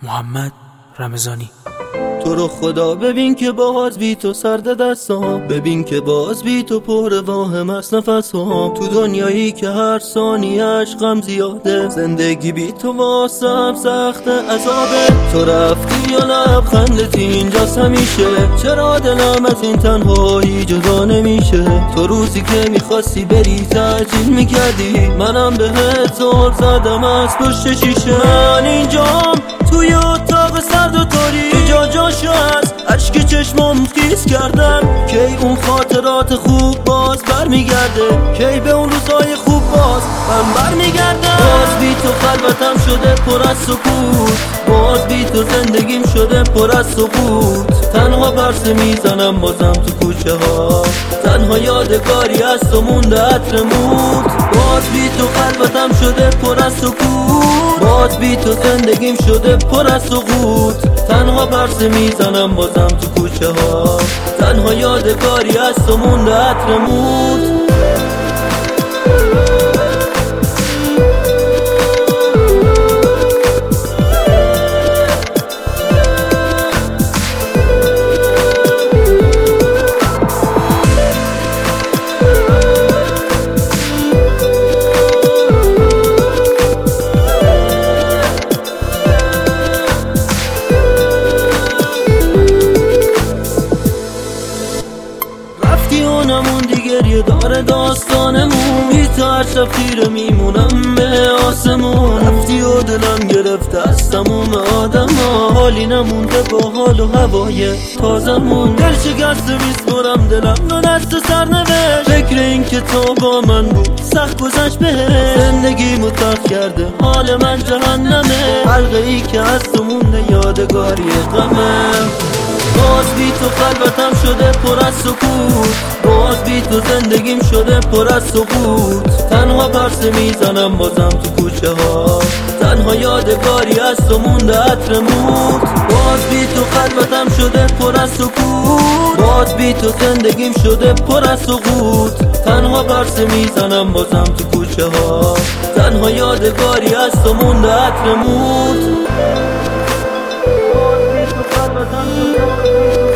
محمد رمضانی. تو رو خدا ببین که باز بی تو سرد دستام، ببین که باز بی تو پر واهم است نفسام. تو دنیایی که هر ثانیه‌اش غم زیاده، زندگی بی تو واسم سخت عذابه. تو رفتی یا لبخندت اینجاست همیشه، چرا دلم از این تنهایی جدا نمیشه؟ تو روزی که میخواستی بری تعجیل میکردی، منم بهت زل زدم از پشت شیشه. من اینجام توی اتاق سرد و تاریک، جا جاشو از عشق چشمام خیس کردم. کی اون خاطرات خوب باز برمیگرده؟ کی به اون روزای خوب باز من برمیگردم؟ باز بی تو خلوتم شده پر از سکوت، باز بی تو زندگیم شده پر از سقوط. تنها برسه میزنم بازم تو کوچه ها، تنها یادگاری از تو مونده عطر موت. باز بی تو خلوتم شده پر از سکوت، باز بی تو زندگیم شده پر از سقوط. تنها برسه میزنم بازم تو کوچه ها، تنها یادگاری از تو مونده عطر موت. اونمون دیگه داره داستانمون، بی تو هر شب خیره میمونم به آسمون. رفتی و دلم گرفته از تموم آدم ها، حالی نمونده با حال و هوای تازمون. دل شکسته میسپرم دلم رو دست سرنوشت، فکر این که تو با من بود سخت گذشت بهش. زندگی مترک کرده حال من جهنمه، حلقه ای که از تو مونده یادگاری غمه. باز بی تو خلوتم شده پر از سکوت، باز بی تو زندگیم شده پر از سقوط. تنها پرسه میزنم بازم تو کوچه ها، تنها یادگاری از تو مونده عطر موت. باز بی تو خلوتم شده پر از سکوت، باز بی تو زندگیم شده پر از سقوط. تنها پرسه میزنم بازم تو کوچه ها، تنها یادگاری از تو مونده عطر موت. باز بی تو خلوتم شده